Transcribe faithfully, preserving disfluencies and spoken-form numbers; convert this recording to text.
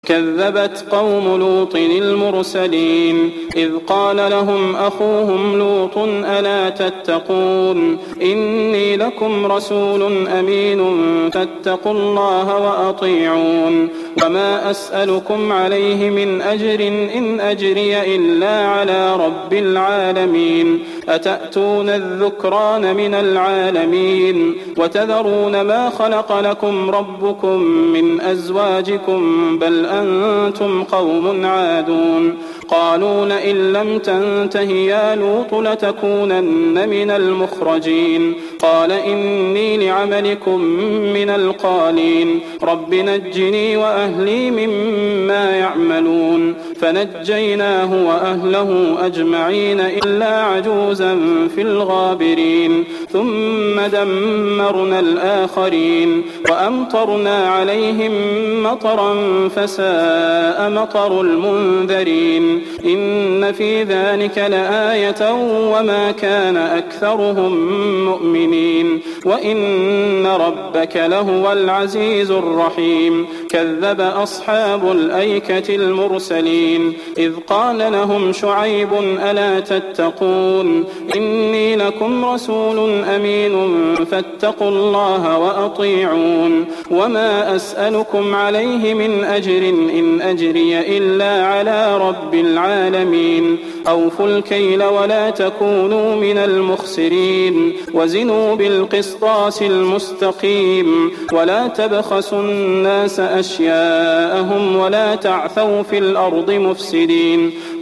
كذبت قوم لوط المرسلين إذ قال لهم أخوهم لوط ألا تتقون إني لكم رسول أمين فاتقوا الله وأطيعون وما أسألكم عليه من أجر إن أجري إلا على رب العالمين أتأتون الذكران من العالمين وتذرون ما خلق لكم ربكم من أزواجكم بل أنتم قوم عادون قالوا لئن لم تنته يا لوط لتكونن من المخرجين قال إني لعملكم من القالين رب نجني وأهلي مما يعملون فنجيناه وأهله أجمعين إلا عجوزا في الغابرين ثم دمرنا الآخرين وأمطرنا عليهم مطرا فساء مطر المنذرين إن في ذلك لآية وما كان أكثرهم مؤمنين وإن ربك لهو العزيز الرحيم كذب أصحاب الأيكة المرسلين إذ قال لهم شعيب ألا تتقون إني لكم رسول أمين فاتقوا الله وأطيعون وما أسألكم عليه من أجر إن أجري إلا على رب العالمين أوفوا الكيل ولا تكونوا من المخسرين وزنوا بالقسطاس المستقيم ولا تبخسوا الناس أشياءهم ولا تعثوا في الأرض مفسدين